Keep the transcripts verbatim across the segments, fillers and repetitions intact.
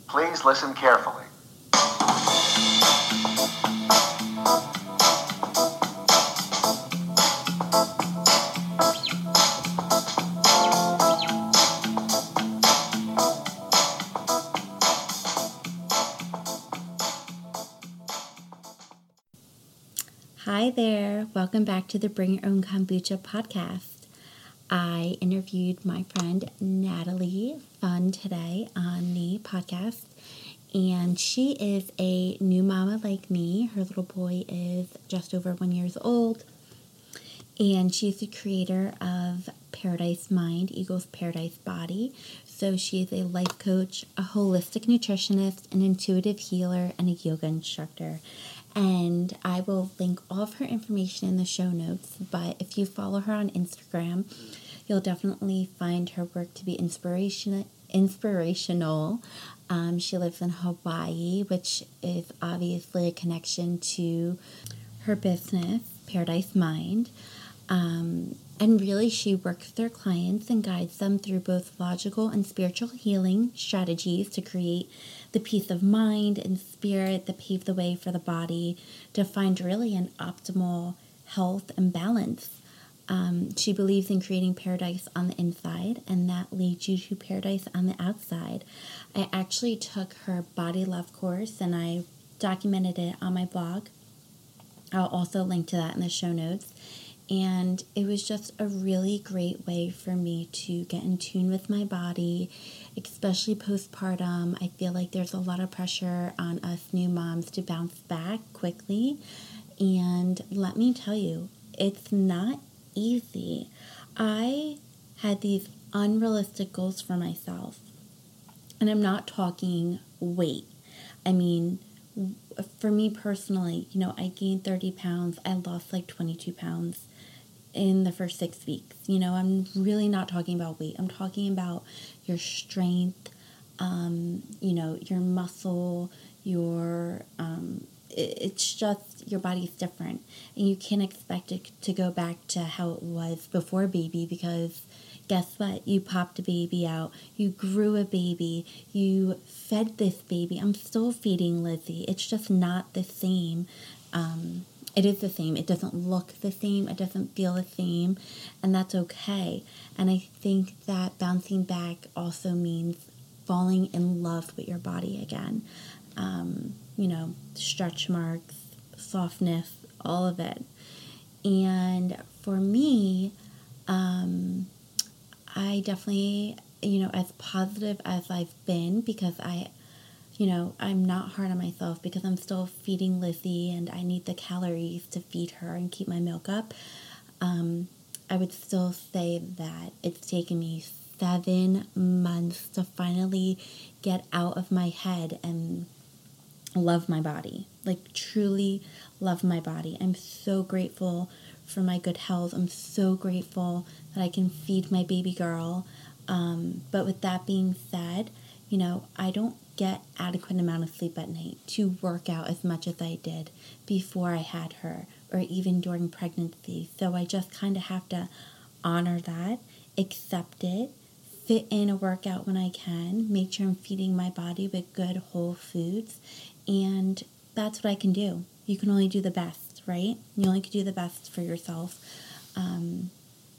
Please listen carefully. Hi there, welcome back to the Bring Your Own Kombucha podcast. I interviewed my friend Natalie Fun today on the podcast, and she is a new mama like me. Her little boy is just over one years old, and she's the creator of Paradise Mind equals Paradise Body. So she is a life coach, a holistic nutritionist, an intuitive healer, and a yoga instructor. And I will link all of her information in the show notes, but if you follow her on Instagram, you'll definitely find her work to be inspiration, inspirational. Um, she lives in Hawaii, which is obviously a connection to her business, Paradise Mind. Um, and really, she works with her clients and guides them through both logical and spiritual healing strategies to create the peace of mind and spirit that pave the way for the body to find really an optimal health and balance. Um, she believes in creating paradise on the inside, and that leads you to paradise on the outside. I actually took her Body Love course, and I documented it on my blog. I'll also link to that in the show notes. And it was just a really great way for me to get in tune with my body, especially postpartum. I feel like there's a lot of pressure on us new moms to bounce back quickly. And let me tell you, it's not easy. I had these unrealistic goals for myself. And I'm not talking weight. I mean, for me personally, you know, I gained thirty pounds. I lost like twenty-two pounds in the first six weeks. You know, I'm really not talking about weight. I'm talking about your strength, um, you know, your muscle, your, um, it, it's just, your body's different. And you can't expect it to go back to how it was before baby, because guess what? You popped a baby out. You grew a baby. You fed this baby. I'm still feeding Lizzie. It's just not the same. Um, it is the same. It doesn't look the same. It doesn't feel the same. And that's okay. And I think that bouncing back also means falling in love with your body again. Um, you know, stretch marks, softness, all of it. And for me, um, I definitely, you know, as positive as I've been, because I, you know, I'm not hard on myself because I'm still feeding Lizzie and I need the calories to feed her and keep my milk up. Um, I would still say that it's taken me seven months to finally get out of my head and love my body, like truly love my body. I'm so grateful for my good health. I'm so grateful that I can feed my baby girl. Um, but with that being said, you know, I don't get adequate amount of sleep at night to work out as much as I did before I had her, or even during pregnancy. So I just kind of have to honor that, accept it, fit in a workout when I can, make sure I'm feeding my body with good whole foods, and that's what I can do. You can only do the best, right? You only can do the best for yourself. Um,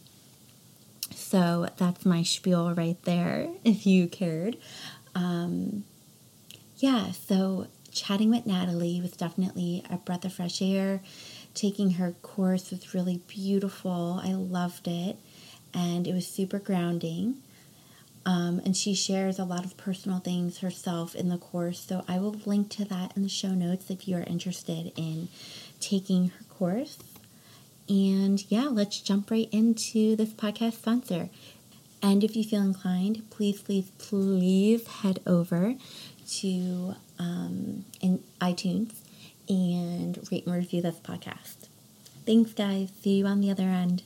so that's my spiel right there, if you cared. Um, yeah, so chatting with Natalie was definitely a breath of fresh air. Taking her course was really beautiful. I loved it, and it was super grounding. Um, and she shares a lot of personal things herself in the course, so I will link to that in the show notes if you are interested in taking her course. And yeah, let's jump right into this podcast sponsor. And if you feel inclined, please, please, please head over to um, in iTunes and rate and review this podcast. Thanks, guys. See you on the other end.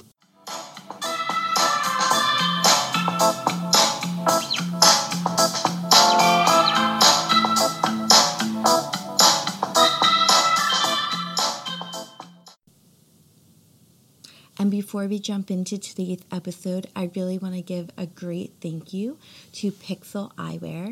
And before we jump into today's episode, I really want to give a great thank you to Pixel Eyewear.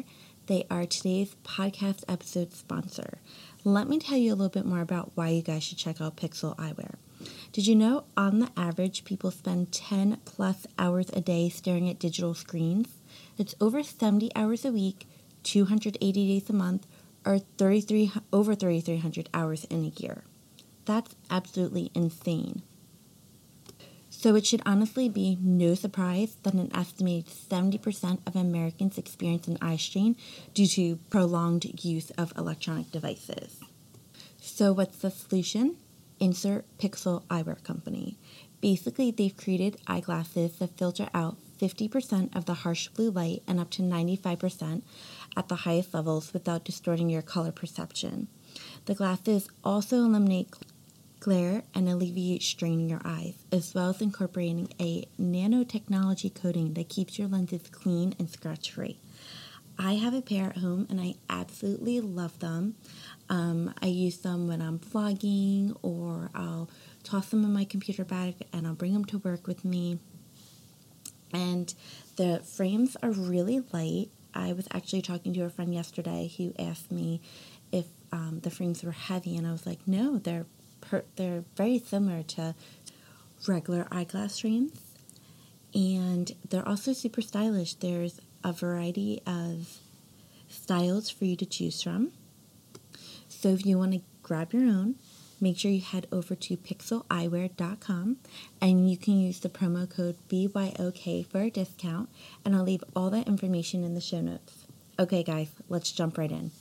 They are today's podcast episode sponsor. Let me tell you a little bit more about why you guys should check out Pixel Eyewear. Did you know on the average people spend ten plus hours a day staring at digital screens? It's over seventy hours a week, two hundred eighty days a month, or thirty-three over thirty-three hundred hours in a year. That's absolutely insane. So it should honestly be no surprise that an estimated seventy percent of Americans experience an eye strain due to prolonged use of electronic devices. So what's the solution? Insert Pixel Eyewear Company. Basically, they've created eyeglasses that filter out fifty percent of the harsh blue light and up to ninety-five percent at the highest levels without distorting your color perception. The glasses also eliminate glare and alleviate strain in your eyes, as well as incorporating a nanotechnology coating that keeps your lenses clean and scratch-free. I have a pair at home and I absolutely love them. Um, I use them when I'm vlogging, or I'll toss them in my computer bag and I'll bring them to work with me. And the frames are really light. I was actually talking to a friend yesterday who asked me if um, the frames were heavy, and I was like, no, they're per- they're very similar to regular eyeglass frames, and they're also super stylish. There's a variety of styles for you to choose from. So if you want to grab your own, make sure you head over to pixel eyewear dot com and you can use the promo code B Y O K for a discount, and I'll leave all that information in the show notes. Okay guys, let's jump right in.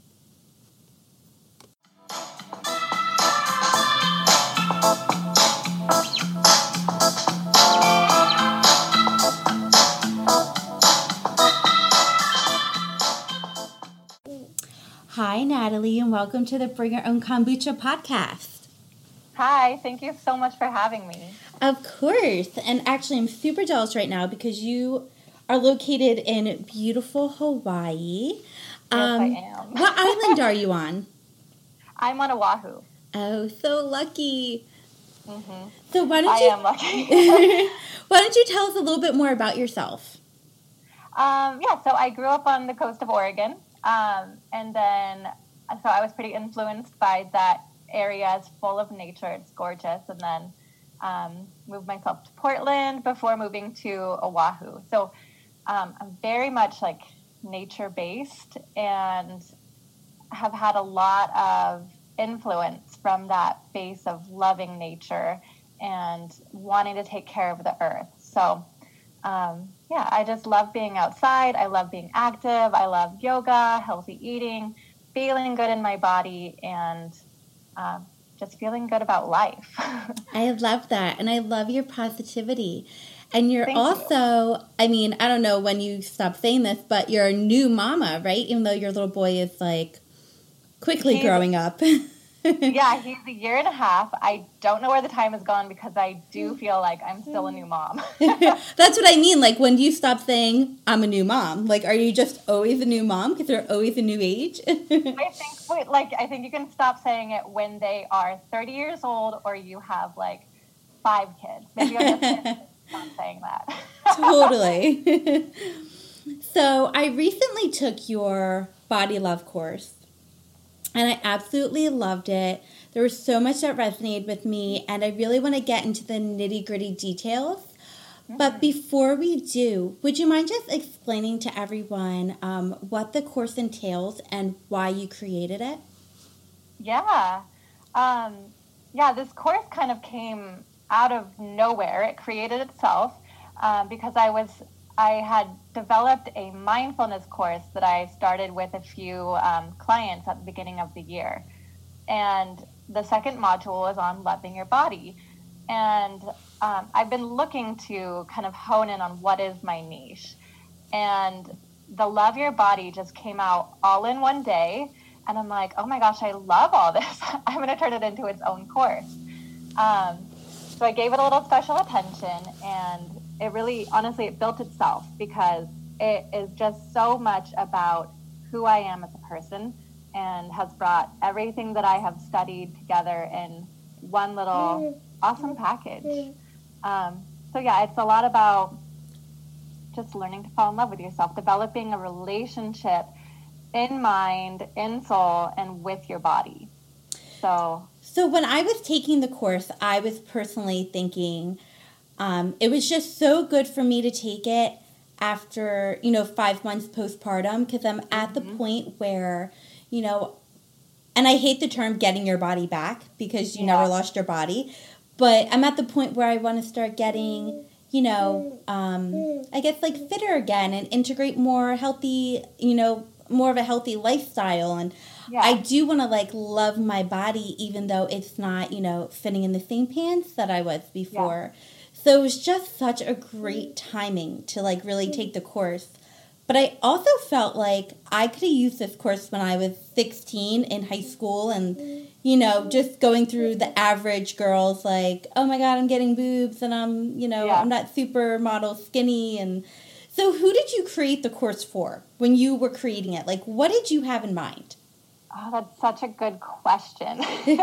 Hi Natalie, and welcome to the Bring Your Own Kombucha podcast. Hi, thank you so much for having me. Of course. And actually, I'm super jealous right now because you are located in beautiful Hawaii. Yes, um, I am. What island are you on? I'm on Oahu. Oh, so lucky. Mm-hmm. So why don't I you? am lucky. Why don't you tell us a little bit more about yourself? um, yeah, so I grew up on the coast of Oregon, um, and then so I was pretty influenced by that area. It's full of nature. It's gorgeous. And then um, moved myself to Portland before moving to Oahu. So um, I'm very much like nature-based and have had a lot of influence from that base of loving nature and wanting to take care of the earth. So um, yeah, I just love being outside. I love being active. I love yoga, healthy eating, feeling good in my body, and um, just feeling good about life. I love that. And I love your positivity. And you're Thank also, you. I mean, I don't know when you stop saying this, but you're a new mama, right? Even though your little boy is like quickly He's, growing up. Yeah, he's a year and a half. I don't know where the time has gone because I do feel like I'm still a new mom. That's what I mean. Like, when do you stop saying, I'm a new mom? Like, are you just always a new mom because they're always a new age? I think, wait, like, I think you can stop saying it when they are thirty years old or you have, like, five kids. Maybe I'm just not saying that. Totally. So, I recently took your Body Love course, and I absolutely loved it. There was so much that resonated with me, and I really want to get into the nitty-gritty details. Mm-hmm. But before we do, would you mind just explaining to everyone um, what the course entails and why you created it? Yeah. Um, yeah, this course kind of came out of nowhere. It created itself um, because I was I had developed a mindfulness course that I started with a few um, clients at the beginning of the year. And the second module was on loving your body. And um, I've been looking to kind of hone in on what is my niche. And the Love Your Body just came out all in one day. And I'm like, oh my gosh, I love all this. I'm going to turn it into its own course. Um, so I gave it a little special attention, and it really, honestly, it built itself because it is just so much about who I am as a person and has brought everything that I have studied together in one little awesome package. Um, so yeah, it's a lot about just learning to fall in love with yourself, developing a relationship in mind, in soul, and with your body. So, so when I was taking the course, I was personally thinking um, it was just so good for me to take it after, you know, five months postpartum, because I'm at mm-hmm. the point where, you know, and I hate the term getting your body back because you yeah. never lost your body, but I'm at the point where I want to start getting, you know, um, I guess like fitter again and integrate more healthy, you know, more of a healthy lifestyle. And yeah. I do want to like love my body, even though it's not, you know, fitting in the same pants that I was before. Yeah. So it was just such a great timing to like really take the course. But I also felt like I could have used this course when I was sixteen in high school and, you know, just going through the average girls like, oh my God, I'm getting boobs and I'm, you know, yeah. I'm not supermodel skinny. And so who did you create the course for when you were creating it? Like, what did you have in mind? Oh, that's such a good question.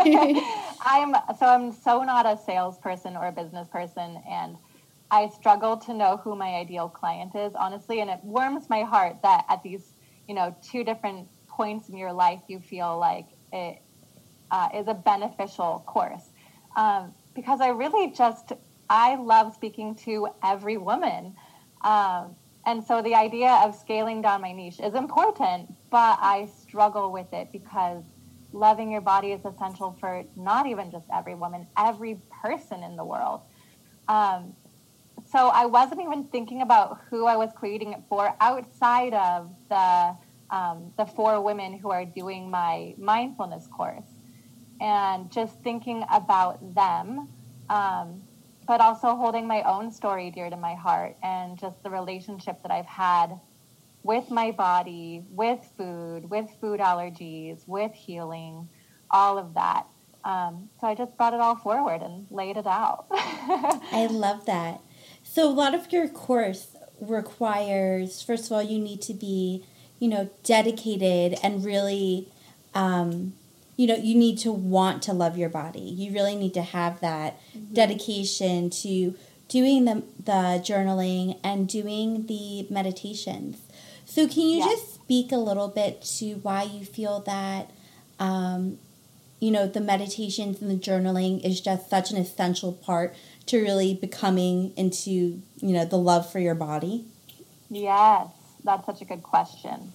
I'm so I'm so not a salesperson or a business person, and I struggle to know who my ideal client is, honestly, and it warms my heart that at these, you know, two different points in your life, you feel like it uh, is a beneficial course. Um, because I really just, I love speaking to every woman. Um, and so the idea of scaling down my niche is important, but I struggle with it because loving your body is essential for not even just every woman, every person in the world. Um, So I wasn't even thinking about who I was creating it for outside of the um, the four women who are doing my mindfulness course, and just thinking about them, um, but also holding my own story dear to my heart and just the relationship that I've had with my body, with food, with food allergies, with healing, all of that. Um, so I just brought it all forward and laid it out. I love that. So a lot of your course requires, first of all, you need to be, you know, dedicated and really, um, you know, you need to want to love your body. You really need to have that mm-hmm. dedication to doing the, the journaling and doing the meditations. So can you yes. just speak a little bit to why you feel that, um, you know, the meditations and the journaling is just such an essential part to really becoming into, you know, the love for your body? Yes, that's such a good question.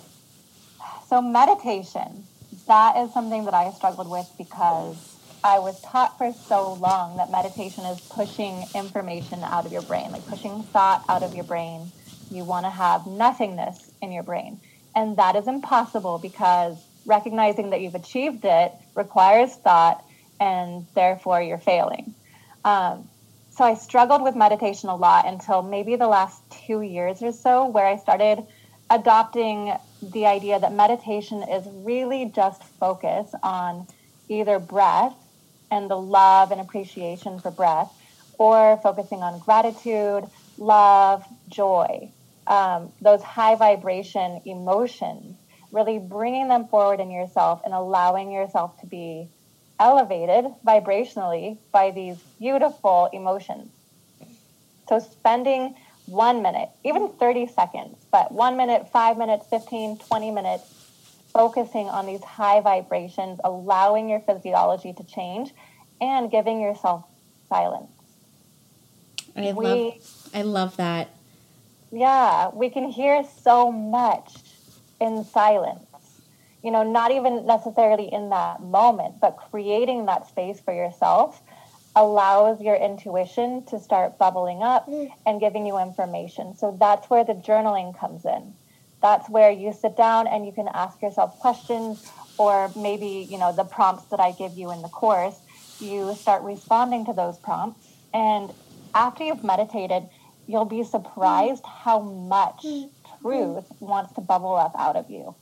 So meditation, that is something that I struggled with because I was taught for so long that meditation is pushing information out of your brain, like pushing thought out of your brain. You want to have nothingness in your brain. And that is impossible because recognizing that you've achieved it requires thought, and therefore you're failing. Um, so I struggled with meditation a lot until maybe the last two years or so, where I started adopting the idea that meditation is really just focus on either breath and the love and appreciation for breath, or focusing on gratitude, love, joy, um, those high vibration emotions, really bringing them forward in yourself and allowing yourself to be elevated vibrationally by these beautiful emotions. So spending one minute, even thirty seconds, but one minute, five minutes, fifteen, twenty minutes, focusing on these high vibrations, allowing your physiology to change and giving yourself silence. I we, love, I love that. Yeah, we can hear so much in silence. You know, not even necessarily in that moment, but creating that space for yourself allows your intuition to start bubbling up and giving you information. So that's where the journaling comes in. That's where you sit down and you can ask yourself questions, or maybe, you know, the prompts that I give you in the course, you start responding to those prompts. And after you've meditated, you'll be surprised how much truth wants to bubble up out of you.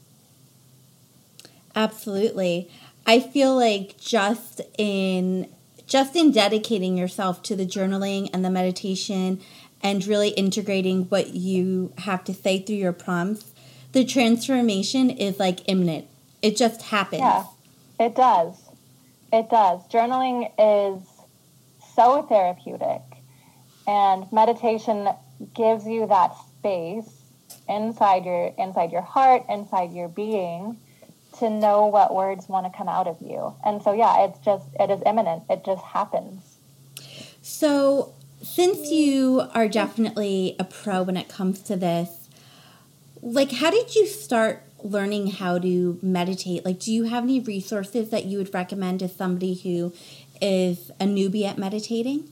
Absolutely. I feel like just in just in dedicating yourself to the journaling and the meditation and really integrating what you have to say through your prompts, the transformation is like imminent. It just happens. Yeah, it does. It does. Journaling is so therapeutic, and meditation gives you that space inside your inside your heart, inside your being, to know what words want to come out of you. And so, yeah, it's just, it is imminent. It just happens. So since you are definitely a pro when it comes to this, like, how did you start learning how to meditate? Like, do you have any resources that you would recommend to somebody who is a newbie at meditating?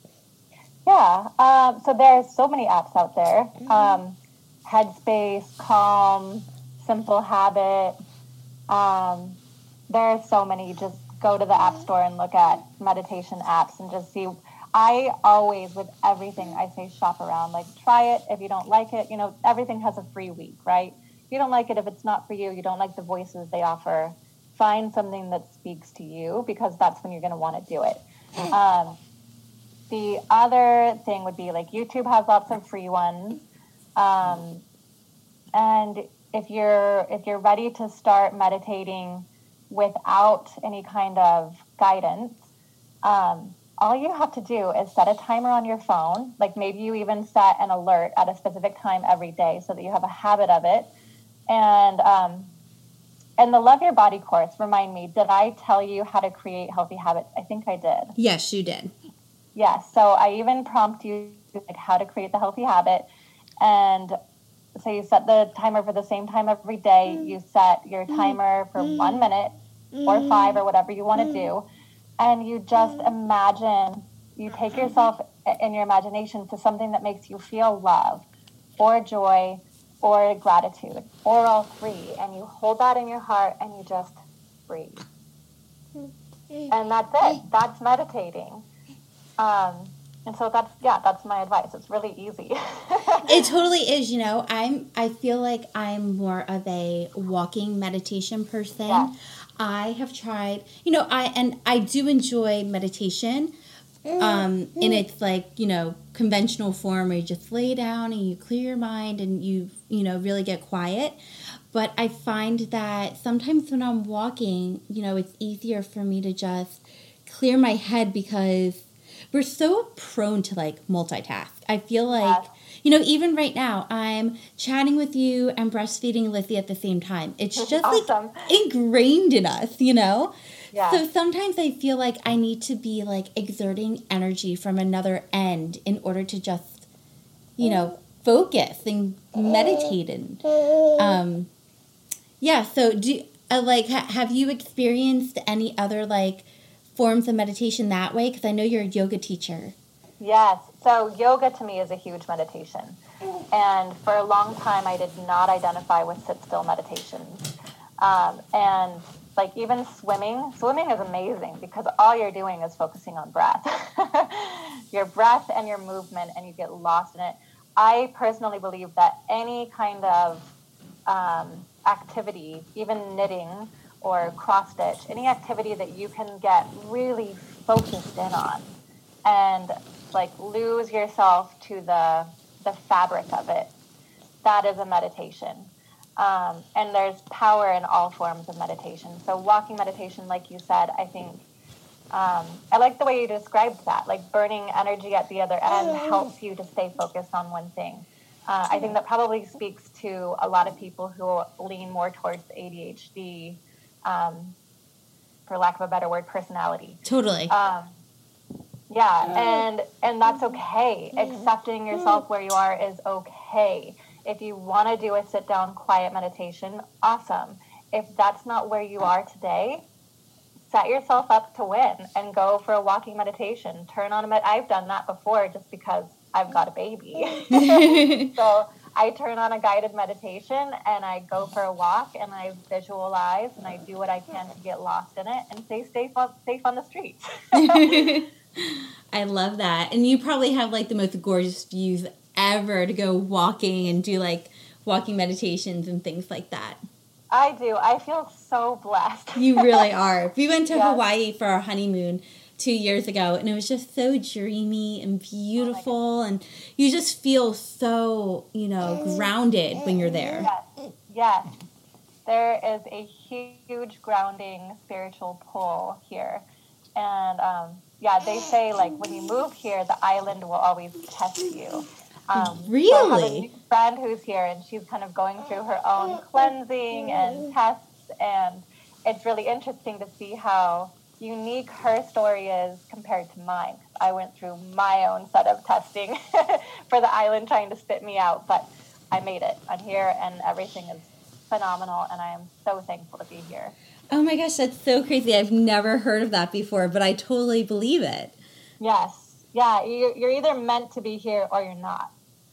Yeah. Um, so there's so many apps out there. Um, Headspace, Calm, Simple Habit. Um, there are so many. Just go to the app store and look at meditation apps and just see. I always, with everything, I say shop around. Like, try it. If you don't like it, you know, everything has a free week, right? If you don't like it, if it's not for you, you don't like the voices they offer, find something that speaks to you, because that's when you're going to want to do it. Um, the other thing would be, like, YouTube has lots of free ones. Um, and if you're if you're ready to start meditating without any kind of guidance, um, all you have to do is set a timer on your phone. Like, maybe you even set an alert at a specific time every day so that you have a habit of it. And um, and the Love Your Body course, remind me, did I tell you how to create healthy habits? I think I did. Yes, you did. Yes. So I even prompt you, like, how to create the healthy habit. And so you set the timer for the same time every day. You set your timer for one minute or five or whatever you want to do. And you just imagine, you take yourself in your imagination to something that makes you feel love or joy or gratitude or all three. And you hold that in your heart and you just breathe. And that's it. That's meditating. Um, and so that's, yeah, that's my advice. It's really easy. It totally is. You know, I'm, I feel like I'm more of a walking meditation person. Yeah. I have tried, you know, I, and I do enjoy meditation, um, in its, like, you know, conventional form where you just lay down and you clear your mind and you, you know, really get quiet. But I find that sometimes when I'm walking, you know, it's easier for me to just clear my head, because we're so prone to, like, multitask. I feel like, you know, even right now, I'm chatting with you and breastfeeding Lizzie at the same time. It's just, awesome. Like, ingrained in us, you know? Yeah. So sometimes I feel like I need to be, like, exerting energy from another end in order to just, you know, focus and meditate. And, um, yeah, so do, uh, like, ha- have you experienced any other, like, forms of meditation that way? Because I know you're a yoga teacher. Yes. So yoga to me is a huge meditation. And for a long time, I did not identify with sit-still meditations. Um, and like, even swimming, swimming is amazing because all you're doing is focusing on breath. Your breath and your movement, and you get lost in it. I personally believe that any kind of um, activity, even knitting or cross stitch, any activity that you can get really focused in on and, like, lose yourself to the the fabric of it, that is a meditation. Um, and there's power in all forms of meditation. So walking meditation, like you said, I think, um, I like the way you described that, like burning energy at the other end helps you to stay focused on one thing. Uh, I think that probably speaks to a lot of people who lean more towards A D H D, um, for lack of a better word, personality. Totally. Um, yeah, and and that's okay. Accepting yourself where you are is okay. If you want to do a sit-down quiet meditation, awesome. If that's not where you are today, set yourself up to win and go for a walking meditation. Turn on a med- I've done that before just because I've got a baby. So I turn on a guided meditation and I go for a walk and I visualize and I do what I can to get lost in it and stay safe on, safe on the streets. I love that. And you probably have, like, the most gorgeous views ever to go walking and do, like, walking meditations and things like that. I do. I feel so blessed. You really are. We went to yes. Hawaii for our honeymoon two years ago, and it was just so dreamy and beautiful, oh and you just feel so, you know, grounded when you're there. Yes. Yes. There is a huge grounding spiritual pull here. And, um, yeah, they say, like, when you move here, the island will always test you. Um, really? So I have a new friend who's here, and she's kind of going through her own cleansing and tests, and it's really interesting to see how unique her story is compared to mine. I went through my own set of testing for the island trying to spit me out, but I made it. I'm here, and everything is phenomenal, and I am so thankful to be here. Oh my gosh, that's so crazy. I've never heard of that before, but I totally believe it. Yes. Yeah, you're either meant to be here or you're not.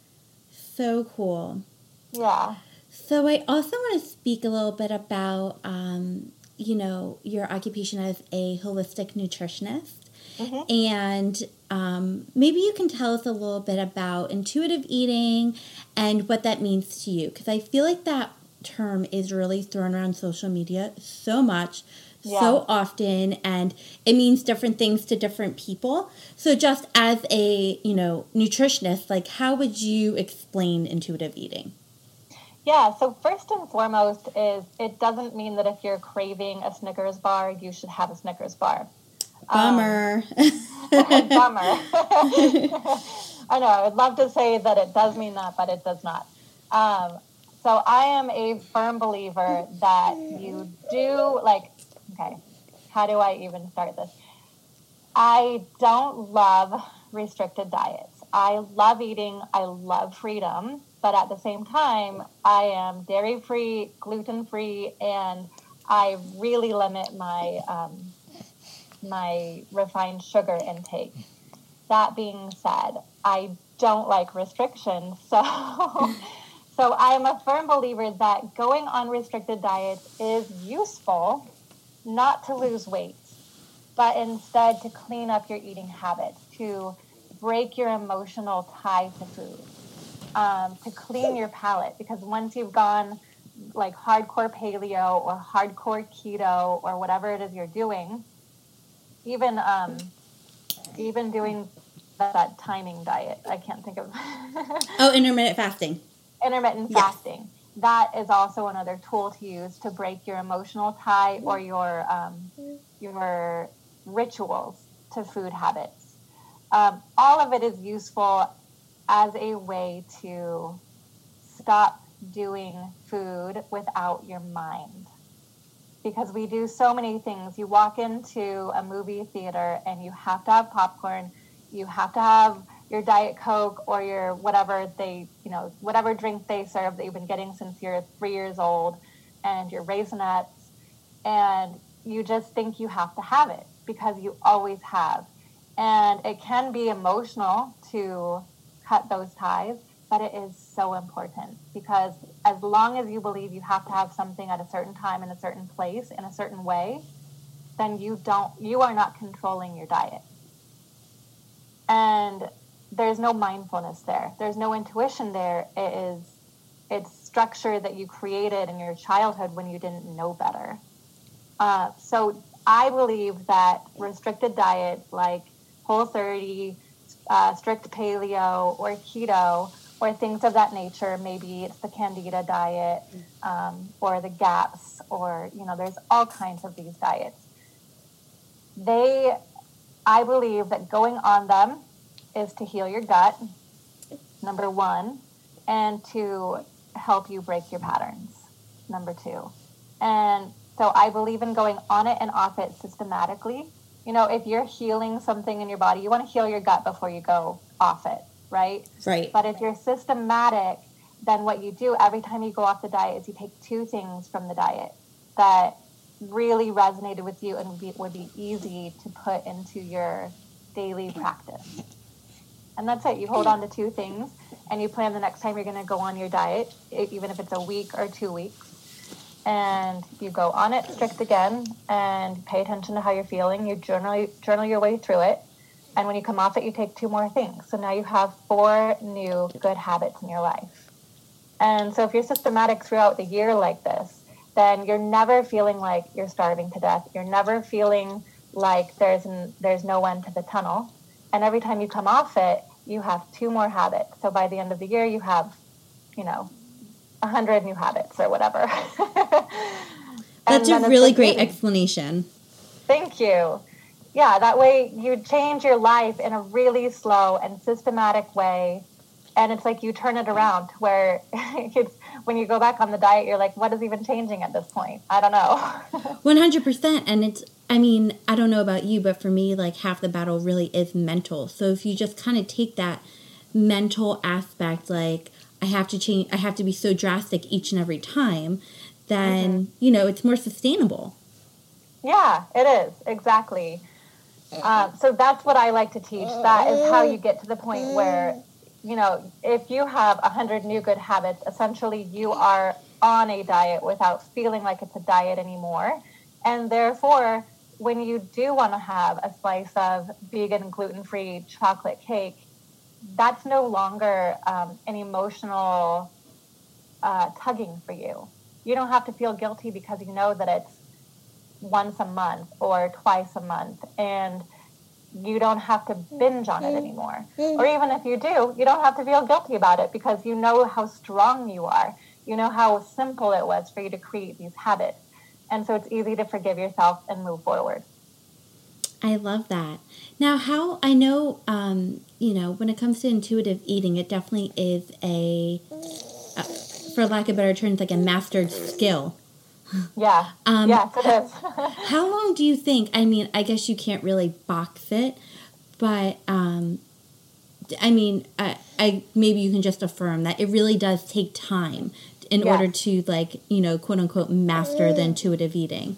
So cool. Yeah. So I also want to speak a little bit about, um, you know, your occupation as a holistic nutritionist. Mm-hmm. And um, maybe you can tell us a little bit about intuitive eating and what that means to you. Because I feel like that term is really thrown around social media so much, yeah. so often, and it means different things to different people. So just as a, you know, nutritionist, like how would you explain intuitive eating? Yeah, so first and foremost is it doesn't mean that if you're craving a Snickers bar, you should have a Snickers bar. Bummer. Um, bummer. I know, I would love to say that it does mean that, but it does not. Um, so I am a firm believer that you do, like, okay, how do I even start this? I don't love restricted diets. I love eating. I love freedom. But at the same time, I am dairy-free, gluten-free, and I really limit my um, my refined sugar intake. That being said, I don't like restrictions. So, so I am a firm believer that going on restricted diets is useful, not to lose weight, but instead to clean up your eating habits, to break your emotional tie to food. Um, to clean your palate, because once you've gone like hardcore paleo or hardcore keto or whatever it is you're doing, even um, even doing that, that timing diet, I can't think of. Oh, intermittent fasting. Intermittent yes. fasting. That is also another tool to use to break your emotional tie or your um, your rituals to food habits. Um, all of it is useful as a way to stop doing food without your mind. Because we do so many things. You walk into a movie theater and you have to have popcorn, you have to have your Diet Coke or your whatever they, you know, whatever drink they serve that you've been getting since you're three years old, and your Raisinets, and you just think you have to have it because you always have. And it can be emotional to cut those ties, but it is so important, because as long as you believe you have to have something at a certain time in a certain place in a certain way, then you don't you are not controlling your diet. And there's no mindfulness there. There's no intuition there. It is it's structure that you created in your childhood when you didn't know better. Uh, so I believe that restricted diet like Whole thirty, Uh, strict paleo or keto or things of that nature, maybe it's the Candida diet um, or the GAPS, or, you know, there's all kinds of these diets. They, I believe that going on them is to heal your gut, number one, and to help you break your patterns, number two. And so I believe in going on it and off it systematically. You know, if you're healing something in your body, you want to heal your gut before you go off it, right? Right. But if you're systematic, then what you do every time you go off the diet is you take two things from the diet that really resonated with you and would be, would be easy to put into your daily practice. And that's it. You hold on to two things and you plan the next time you're going to go on your diet, even if it's a week or two weeks. And you go on it strict again and pay attention to how you're feeling. You journal, journal your way through it. And when you come off it, you take two more things. So now you have four new good habits in your life. And so if you're systematic throughout the year like this, then you're never feeling like you're starving to death. You're never feeling like there's n- there's no end to the tunnel. And every time you come off it, you have two more habits. So by the end of the year, you have, you know, a hundred new habits or whatever. That's a really great easy. explanation. Thank you. Yeah, that way you change your life in a really slow and systematic way, And it's like you turn it around to where it's when you go back on the diet, you're like, what is even changing at this point? I don't know. one hundred percent. And it's, I mean, I don't know about you, but for me, like half the battle really is mental. So if you just kind of take that mental aspect, like I have to change, I have to be so drastic each and every time, then, mm-hmm. you know, it's more sustainable. Yeah, it is. Exactly. Um, so that's what I like to teach. That is how you get to the point where, you know, if you have a hundred new good habits, essentially you are on a diet without feeling like it's a diet anymore. And therefore, when you do want to have a slice of vegan, gluten-free chocolate cake, that's no longer um, an emotional uh, tugging for you. You don't have to feel guilty because you know that it's once a month or twice a month, and you don't have to binge on it anymore. Or even if you do, you don't have to feel guilty about it because you know how strong you are. You know how simple it was for you to create these habits. And so it's easy to forgive yourself and move forward. I love that. Now, how, I know, um, you know, when it comes to intuitive eating, it definitely is a, uh, for lack of better terms, like a mastered skill. Yeah. Um, yes, it is. How long do you think, I mean, I guess you can't really box it, but, um, I mean, I, I maybe you can just affirm that it really does take time in yes. order to, like, you know, quote unquote, master the intuitive eating.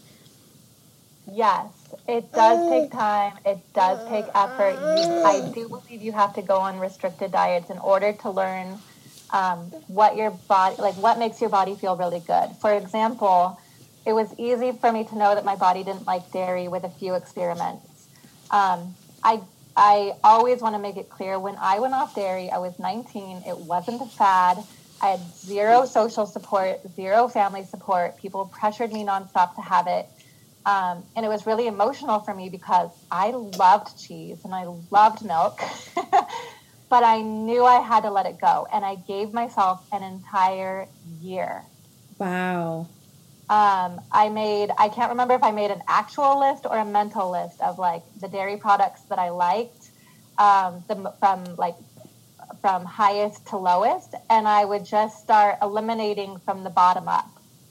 Yes, it does take time. It does take effort. You, I do believe you have to go on restricted diets in order to learn um, what your body, like what makes your body feel really good. For example, it was easy for me to know that my body didn't like dairy with a few experiments. Um, I I always want to make it clear, when I went off dairy, I was nineteen. It wasn't a fad. I had zero social support, zero family support. People pressured me nonstop to have it. Um, and it was really emotional for me because I loved cheese and I loved milk. But I knew I had to let it go. And I gave myself an entire year. Wow. Um, I made, I can't remember if I made an actual list or a mental list of like the dairy products that I liked, um, the, from like, from highest to lowest. And I would just start eliminating from the bottom up.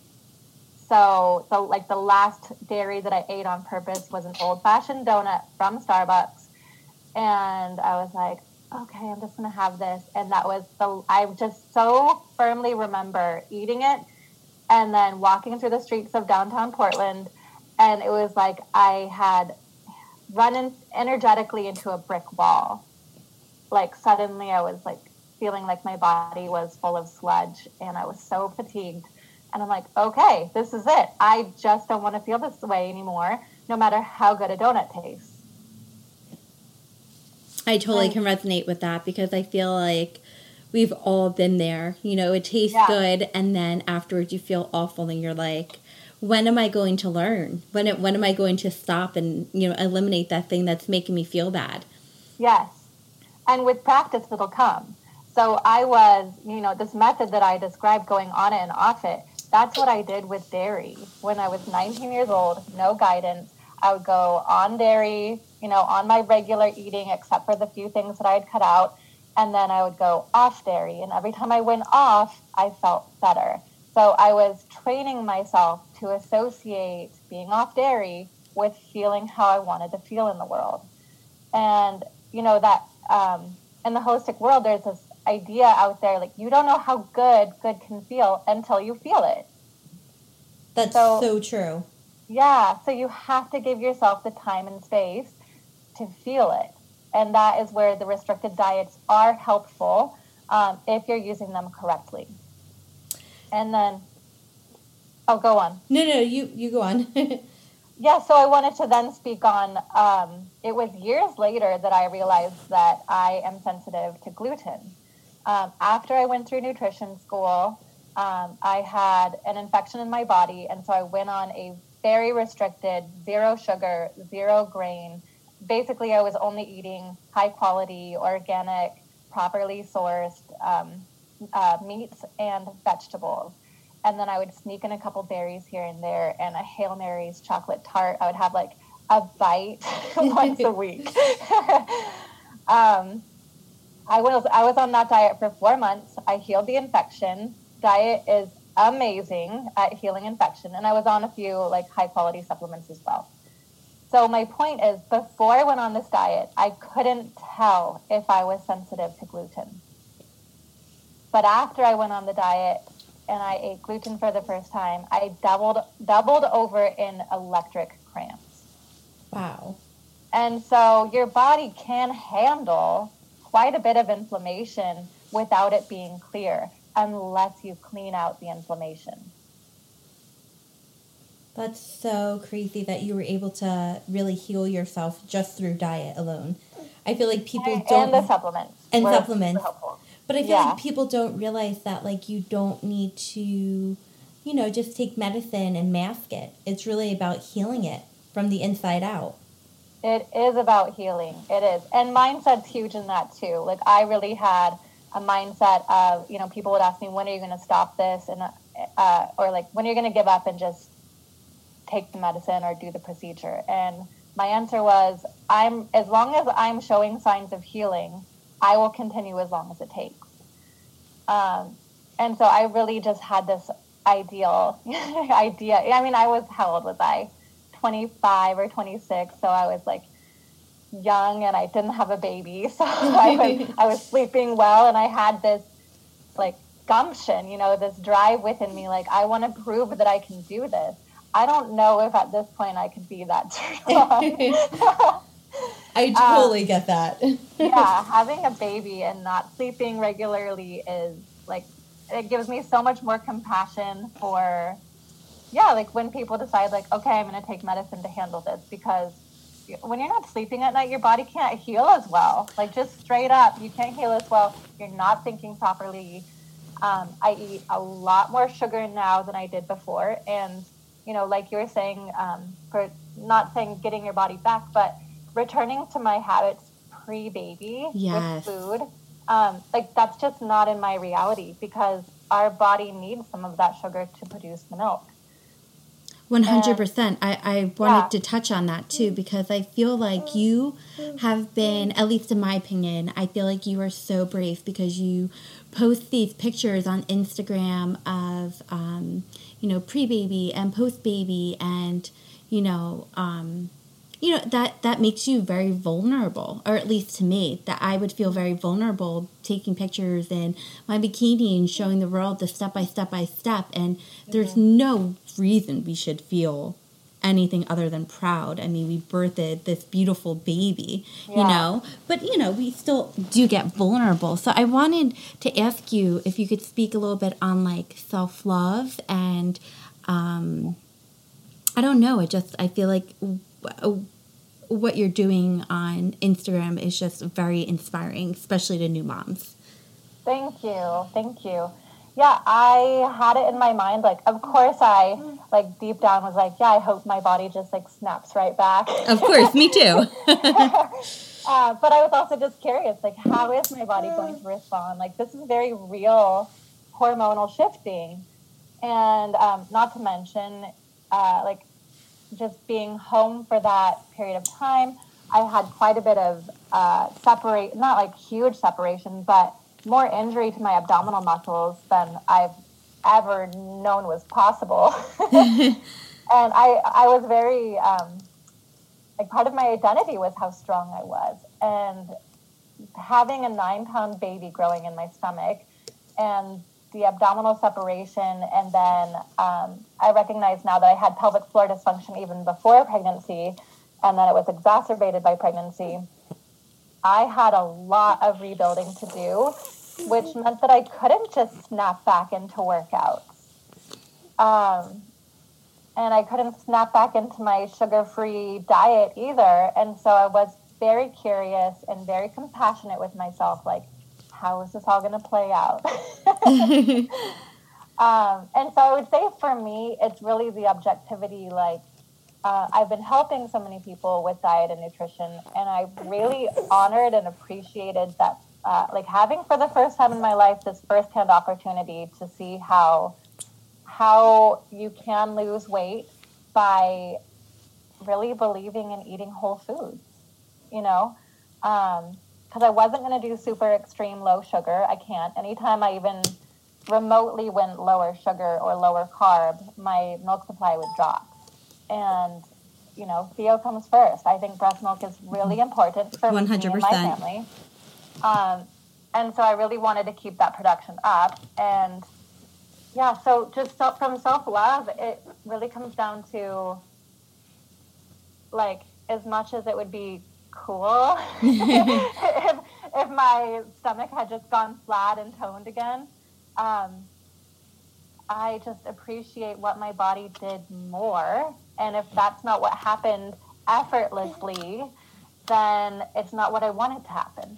So, so like the last dairy that I ate on purpose was an old-fashioned donut from Starbucks. And I was like, okay, I'm just going to have this. And that was the, I just so firmly remember eating it and then walking through the streets of downtown Portland. And it was like I had run in energetically into a brick wall. Like suddenly I was like feeling like my body was full of sludge and I was so fatigued. And I'm like, okay, this is it. I just don't want to feel this way anymore, no matter how good a donut tastes. I totally can resonate with that because I feel like we've all been there. You know, it tastes yeah. good, and then afterwards you feel awful, and you're like, when am I going to learn? When it, when am I going to stop and, you know, eliminate that thing that's making me feel bad? Yes. And with practice, it'll come. So I was, you know, this method that I described, going on it and off it, that's what I did with dairy. When I was nineteen years old, no guidance, I would go on dairy, you know, on my regular eating, except for the few things that I had cut out. And then I would go off dairy. And every time I went off, I felt better. So I was training myself to associate being off dairy with feeling how I wanted to feel in the world. And, you know, that um, in the holistic world, there's this idea out there, like, you don't know how good good can feel until you feel it. That's so, so true. Yeah, so you have to give yourself the time and space to feel it. And that is where the restricted diets are helpful um, if you're using them correctly. And then, oh, go on. No, no, you, you go on. Yeah, so I wanted to then speak on, um, it was years later that I realized that I am sensitive to gluten. Um, after I went through nutrition school, um, I had an infection in my body, and so I went on a very restricted, zero sugar, zero grain. Basically, I was only eating high-quality, organic, properly sourced um, uh, meats and vegetables. And then I would sneak in a couple berries here and there and a Hail Mary's chocolate tart. I would have like a bite once a week. um, I was I was on that diet for four months. I healed the infection. Diet is amazing at healing infection, and I was on a few like high quality supplements as well. So my point is, before I went on this diet, I couldn't tell if I was sensitive to gluten. But after I went on the diet and I ate gluten for the first time, I doubled doubled over in electric cramps. Wow. And so your body can handle quite a bit of inflammation without it being clear, unless you clean out the inflammation. That's so crazy that you were able to really heal yourself just through diet alone. I feel like people and, don't... And the supplements. And supplements. Helpful. But I feel yeah. like people don't realize that, like, you don't need to, you know, just take medicine and mask it. It's really about healing it from the inside out. It is about healing. It is. And mindset's huge in that, too. Like, I really had a mindset of, you know, people would ask me, when are you going to stop this? And, uh, or, like, when are you going to give up and just take the medicine or do the procedure? And my answer was, I'm as long as I'm showing signs of healing, I will continue as long as it takes. Um, and so I really just had this ideal idea. I mean, I was, how old was I? twenty-five or twenty-six. So I was like young and I didn't have a baby. So I was, I was sleeping well, and I had this like gumption, you know, this drive within me. Like, I want to prove that I can do this. I don't know if at this point I could be that strong. I totally um, get that. Yeah, having a baby and not sleeping regularly is like, it gives me so much more compassion for, yeah, like when people decide like, okay, I'm going to take medicine to handle this, because when you're not sleeping at night, your body can't heal as well. Like, just straight up, you can't heal as well. You're not thinking properly. Um, I eat a lot more sugar now than I did before. And, you know, like you were saying, um, for not saying getting your body back, but returning to my habits pre-baby yes. with food, um, like that's just not in my reality, because our body needs some of that sugar to produce the milk. one hundred percent. I, I wanted yeah. to touch on that too, because I feel like you have been, at least in my opinion, I feel like you are so brave, because you post these pictures on Instagram of, um, you know, pre-baby and post-baby, and, you know, um, you know, that, that makes you very vulnerable, or at least to me, that I would feel very vulnerable taking pictures in my bikini and showing the world the step by step by step. And mm-hmm. there's no reason we should feel anything other than proud. I mean, we birthed this beautiful baby, yeah. you know, but, you know, we still do get vulnerable. So I wanted to ask you if you could speak a little bit on like self-love and, um, I don't know, it just, I feel like what you're doing on Instagram is just very inspiring, especially to new moms. Thank you. Thank you. Yeah, I had it in my mind. Like, of course, I, like, deep down was like, yeah, I hope my body just, like, snaps right back. Of course, me too. uh, but I was also just curious, like, how is my body going to respond? Like, this is very real hormonal shifting. And um, not to mention, uh, like, just being home for that period of time, I had quite a bit of uh, separate, not like huge separation, but more injury to my abdominal muscles than I've ever known was possible. And I, I was very, um, like part of my identity was how strong I was. And having a nine pound baby growing in my stomach and the abdominal separation, and then um, I recognize now that I had pelvic floor dysfunction even before pregnancy, and then it was exacerbated by pregnancy. I had a lot of rebuilding to do, which meant that I couldn't just snap back into workouts. Um, and I couldn't snap back into my sugar-free diet either. And so I was very curious and very compassionate with myself, like, how is this all going to play out? um, and so I would say for me, it's really the objectivity. Like, uh, I've been helping so many people with diet and nutrition, and I really honored and appreciated that, uh, like having for the first time in my life, this firsthand opportunity to see how, how you can lose weight by really believing in eating whole foods, you know? Um, because I wasn't going to do super extreme low sugar. I can't. Anytime I even remotely went lower sugar or lower carb, my milk supply would drop. And, you know, Theo comes first. I think breast milk is really important for one hundred percent. me and my family. Um, and so I really wanted to keep that production up. And yeah, so just so, from self-love, it really comes down to, like, as much as it would be cool if, if my stomach had just gone flat and toned again, um, I just appreciate what my body did more. And if that's not what happened effortlessly, then it's not what I wanted to happen.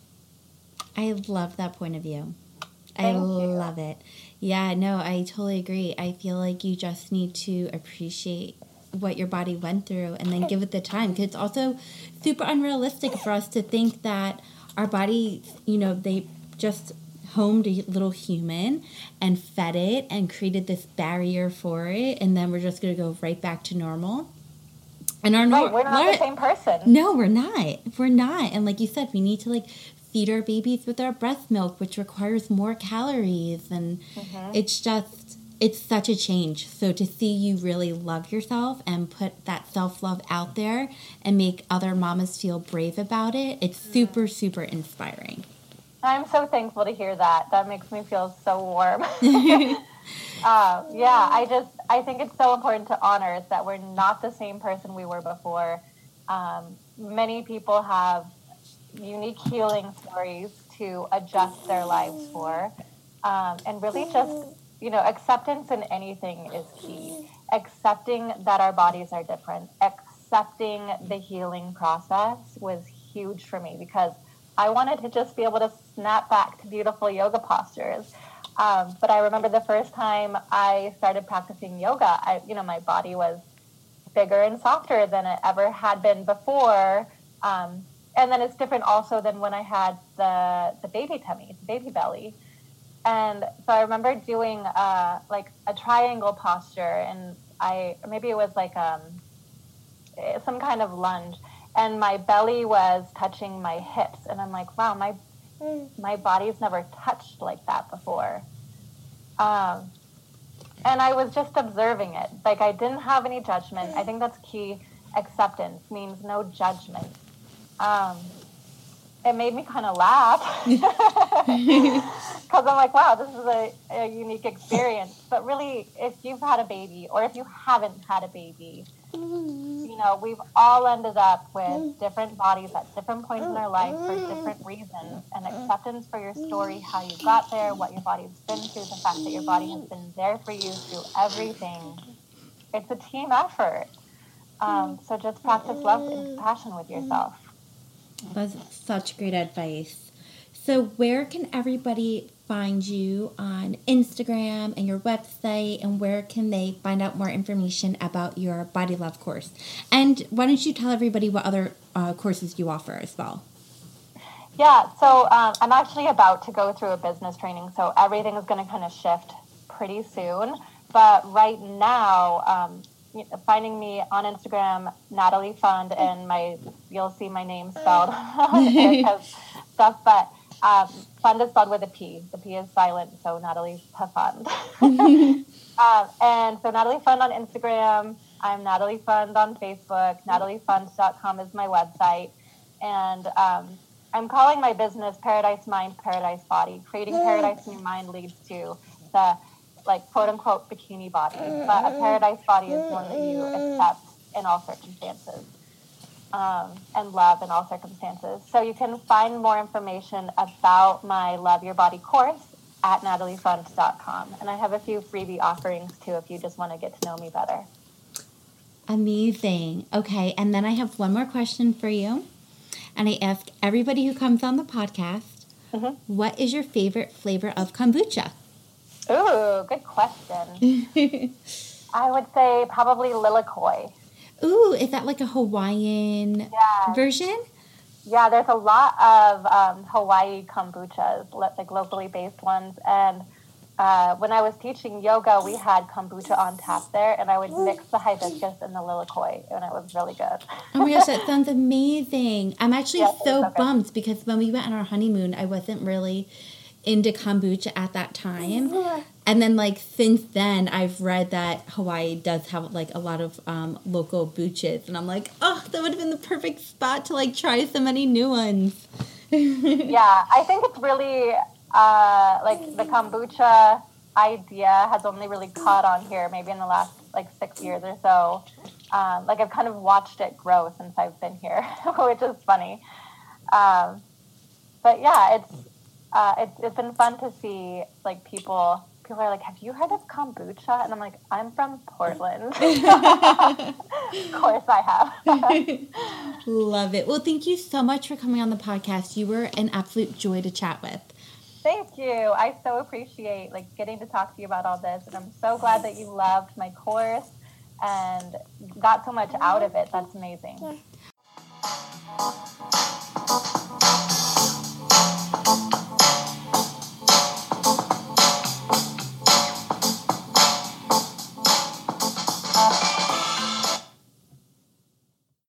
I love that point of view. Thank I you. love it. Yeah, no, I totally agree. I feel like you just need to appreciate what your body went through and then give it the time. Because it's also super unrealistic for us to think that our body, you know, they just homed a little human and fed it and created this barrier for it. And then we're just going to go right back to normal. And our Right, nor- we're not the same person. No, we're not. We're not. And like you said, we need to like feed our babies with our breast milk, which requires more calories. And mm-hmm. it's just, it's such a change. So to see you really love yourself and put that self-love out there and make other mamas feel brave about it, it's super, mm. super inspiring. I'm so thankful to hear that. That makes me feel so warm. uh, yeah, I just, I think it's so important to honor that we're not the same person we were before. Um, many people have unique healing stories to adjust their lives for. Um, and really just, you know, acceptance in anything is key. Accepting that our bodies are different. Accepting the healing process was huge for me because I wanted to just be able to snap back to beautiful yoga postures. Um, but I remember the first time I started practicing yoga, I, you know, my body was bigger and softer than it ever had been before. Um, and then it's different also than when I had the, the baby tummy, the baby belly. And so I remember doing uh, like a triangle posture, and I, maybe it was like um, some kind of lunge. And my belly was touching my hips. And I'm like, wow, my my body's never touched like that before. Um, and I was just observing it. Like, I didn't have any judgment. I think that's key. Acceptance means no judgment. Um, it made me kind of laugh. Because I'm like, wow, this is a, a unique experience. But really, if you've had a baby, or if you haven't had a baby, you know, we've all ended up with different bodies at different points in our life for different reasons. And acceptance for your story, how you got there, what your body's been through, the fact that your body has been there for you through everything. It's a team effort. Um, so just practice love and compassion with yourself. That's such great advice. So where can everybody find you on Instagram and your website, and where can they find out more information about your Body Love course? And why don't you tell everybody what other uh, courses you offer as well? Yeah, so um, I'm actually about to go through a business training, so everything is going to kind of shift pretty soon. But right now, um, finding me on Instagram, Natalie Fund, and my you'll see my name spelled because stuff, but um, Fund is spelled with a P. The P is silent, so Natalie Fund. um, and so Natalie Fund on Instagram. I'm Natalie Fund on Facebook. natalie fund dot com is my website. And um, I'm calling my business Paradise Mind, Paradise Body. Creating paradise in your mind leads to the, like, quote-unquote bikini body. But a paradise body is one that you accept in all circumstances. Um, and love in all circumstances. So you can find more information about my Love Your Body course at natalie fund dot com. And I have a few freebie offerings, too, if you just want to get to know me better. Amazing. Okay, and then I have one more question for you. And I ask everybody who comes on the podcast, mm-hmm. what is your favorite flavor of kombucha? Ooh, good question. I would say probably Lilikoi. Ooh, is that like a Hawaiian yeah. version? Yeah, there's a lot of um, Hawaii kombuchas, like locally based ones. And uh, when I was teaching yoga, we had kombucha on tap there, and I would mix the hibiscus and the lilikoi, and it was really good. Oh my gosh, that sounds amazing. I'm actually Yes, so okay. bummed because when we went on our honeymoon, I wasn't really into kombucha at that time. And then, like, since then, I've read that Hawaii does have, like, a lot of um, local buchas. And I'm like, oh, that would have been the perfect spot to, like, try so many new ones. Yeah, I think it's really, uh, like, the kombucha idea has only really caught on here maybe in the last, like, six years or so. Um, like, I've kind of watched it grow since I've been here, which is funny. Um, but, yeah, it's, uh, it's it's been fun to see, like, people... People are like, have you heard of kombucha? And I'm like, I'm from Portland. Of course I have. Love it. Well, thank you so much for coming on the podcast. You were an absolute joy to chat with. Thank you. I so appreciate like getting to talk to you about all this. And I'm so glad that you loved my course and got so much out of it. That's amazing.